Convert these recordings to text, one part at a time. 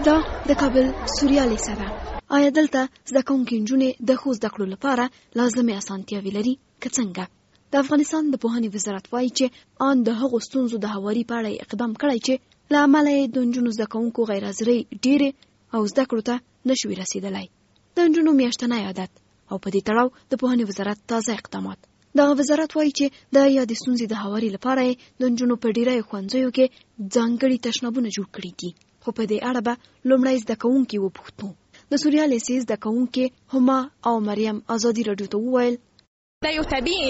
دا د کابل سوریا لیسه ده. آیا دلته زده کوونکي نجونې د ښو زده کړو لپاره لازمي اسانتیاوې لري که څنګه؟ د افغانستان د پوهنې وزارت وایي چې آن د هغو ستونزو د هواري په اړه اقدام کړی چې له امله یې د نجونو زده کوونکو غیر حاضرۍ ډېرې او زده کړو ته نشوي رسېدلی. د نجونو میاشتنی عادت او په دې تړاو د پوهنې وزارت تازه اقدامات. دغه وزارت وایي چې د یادې ستونزې د هواري لپاره یې د نجونو په ډېری ښوونځیو کې ځانګړي تشنابونه جوړ کړي دي. خو په دې اړه به لومړی زده کوونکي وپوښتو. د سوریا لیسې زده کوونکې هما او مریم ازادي راډیو ته وویل دا یو طبیعي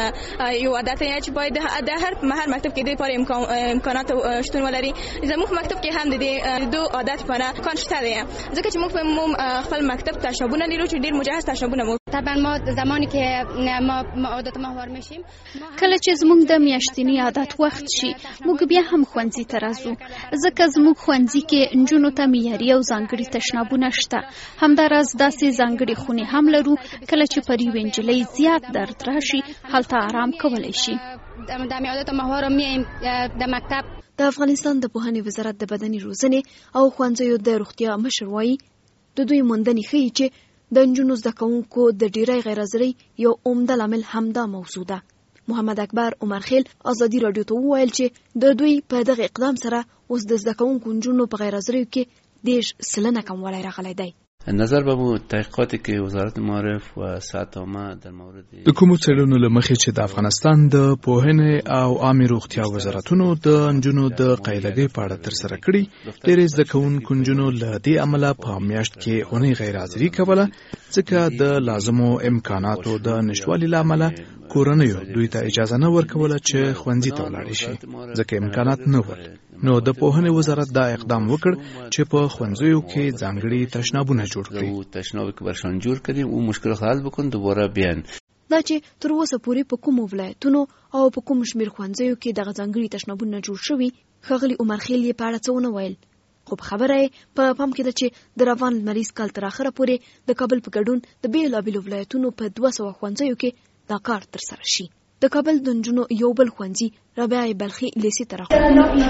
یو عادت دی چې باید د هر مکتب کې د لپاره امکانات شتون ولري. زموږ مکتب کې هم د دو عادت لپاره کار شته دی، ځکه چې موږ خپل مکتب تشنابونه لرو چې ډېر مجهز تشنابونه مو. طبعا ما زمانی که ما عادت ماهوار میشیم، کله چې زموږ د میاشتنی عادت وخت شي موږ بیا هم ښوونځي ته راځو، ځکه زموږ ښوونځي کې نجونو ته معیاري او ځانګړي تشنابونه شته. همداراز داسې ځانګړي خونې هم لرو کله چې پر یوې نجلۍ زیات درد راشي هلته آرام کولی شي. د عادت ماهوار میایم د مکتب. د افغانستان د پوهنې وزارت د بدني روزنې او ښوونځیو د روغتیا مشر وایي د دوی موندنې ښیي چې د نجونو زده کوونکو د ډېری غیر حاضرۍ یو عمده لامل همدا موضوع ده. محمد اکبر عمرخیل ازادي راډیو ته وویل چې د دوی په دغه اقدام سره اوس د زده کوونکو نجونو په غیر حاضریو کې 10% کموالی راغلی دی. نظر به مو تحقیقاتی که وزارت معارف و صحت عامه در مورد د کومو څېړنو له مخې چې د افغانستان د پوهنې او عامې روغتیا وزارتونو د نجونو د قاعدګۍ په اړه ترسره کړي، ډېرې زده کوونکو نجونو له دې امله په میاشت کې اونۍ غیر حاضري کوله، ځکه د لازمو امکاناتو د نشتوالي له امله کورنیو دوی ته اجازه نه ورکوله چې ښوونځي ته ولاړې شي، ځکه امکانات نه ول. نو د پوهنې وزارت دا اقدام وکړ چې په ښوونځیو کې ځانګړي تشنابونه جوړ کړي. تشناب که برشان جوړ کړي او مشکل حل وکړي دوباره بیان. دا چې تر اوسه پورې په کومو ولایتونو او په کوم شمېر ښوونځیو کې دغه ځانګړي تشنابونه جوړ شوي، ښاغلي عمرخیل یې په اړه څه ونه ویل. خو په خبره یې په پام کې ده چې د روان لمریز کال تر اخره پورې د کابل په ګډون د بېلابېلو ولایتونو په 200 ښوونځیو کې دا کار ترسره شي. د کابل د نجونو یو بل ښوونځي رابعه بلخي لیسې ته راغلو.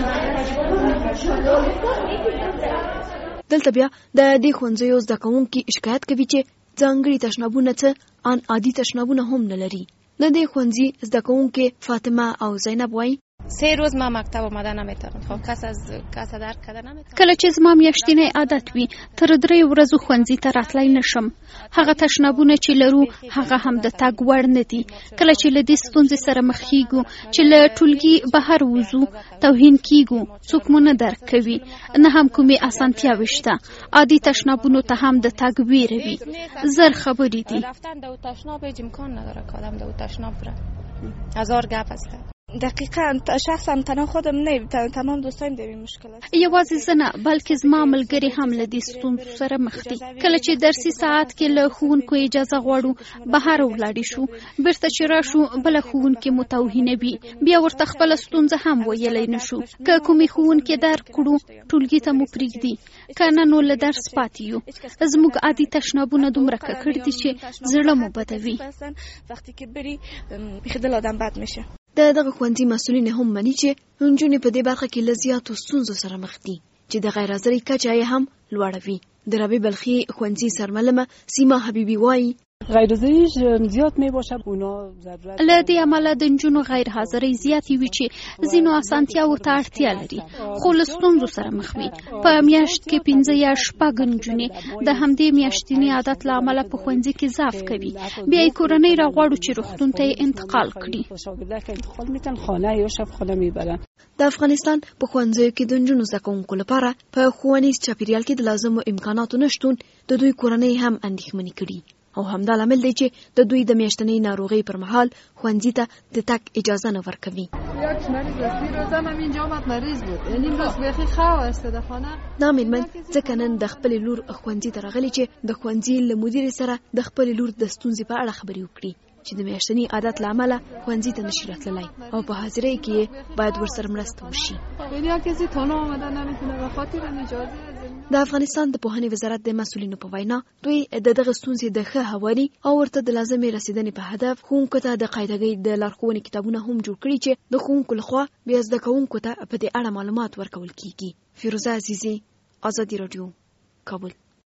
دلته بیا د دې ښوونځیو زده کوونکي شکایت کوي چې ځانګړي تشنابونه څه ان عادي تشنابونه هم نه لري. د دې ښوونځي زده کوونکي فاطمه او زینب وایي 3 روز ما مکتب آمده نمیتونم. خب کس درک کرده نمیتونه. کله چې زما میاشتنی عادت وي تر 3 ورځو ښوونځي ته راتلی نشم. هغه تشنابونه چې لرو هغه هم د تګ وړ نه دي. کله چې له دې ستونزې سره مخ کیږو چې له ټولګي بهر وځو توهین کیږو، څوک مو نه درک کوي، نه هم کومې اسانتیاوې شته. عادي تشنابونو ته هم د تګ ویره وي. زر خبرې دي. رفتن د تشناب امکان نداره که آدم د تشناب بره. هزار گپ است. دقیقاً شخصا تنها خودم نه، تمام دوستایم د این مشکلات. یوازې زه نه بلکې زما ملګري هم له دې ستونزو سره مخ دي. کله چې درسي ساعت کې له ښوونکو اجازه غواړو بهر ولاړې شو، بیرته چې راشو بله ښوونکې مو توهینوي، بیا ورته خپله ستونزه هم ویلی نشو. که کومې ښوونکې درک کړو ټولګي ته مو پرېږدي، که نه نو له درس پاتې یو. زموږ عادي تشنابونه دومره ککړ دي چې زړه مو بدوي. وقتی که بری بخیدل آدم بد میشه. دغه ښوونځي مسؤلین هم مني چې نجونې په دې برخه کې له زیاتو ستونزو سره مخ دي چې د غیر حاضرۍ کچه یې هم لوړه وي. د رابعه بلخي ښوونځي سرمعلمه سیما حبیبي وایي غیر حاضری زیاد می باشه، اونا ضرورت له دې امله د نجونو غیر حاضرۍ زیاتې وي چې ځینو اسانتیاوو ته اړتیا لري، خو له ستونزو سره مخ وي. په میاشت کې 5 یا 6 نجونې د همدې میاشتني عادت له امله په ښوونځي کې ضعف کوي، بیا یې کورنۍ راغواړو چې روغتون ته یې انتقال کړي. د افغانستان په ښوونځیو کې د نجونو زده کوونکو لپاره په ښوونیز چاپیریال کې د لازمو امکاناتو نشتون د دوی کورنۍ هم اندېښمنې کړي او همدا لامل دی چې د دوی د میاشتنۍ ناروغۍ پر مهال ښوونځي ته د تګ اجازه نه ورکوي. دا میرمن ځکه نن د خپلې لور ښوونځي ته راغلې چې د ښوونځي له مدیرې سره د خپلې لور د ستونزې په اړه خبرې وکړي چې د میاشتني عادت له امله ښوونځي ته نشي راتللی او په حاضرۍ کې باید ورسره مرسته وشي. د افغانستان د پوهنې وزارت د مسؤلینو په وینا دوی د دغه ستونزې د ښه هواري او ورته د لازمې رسیدنې په هدف ښوونکو ته د قاعدګۍ د لارښوونې کتابونه هم جوړ کړي چې د ښوونکو لخوا بیا زده کوونکو ته په دې اړه معلومات ورکول کیږي. فیروزه عزیزي، ازادي راډیو کابل.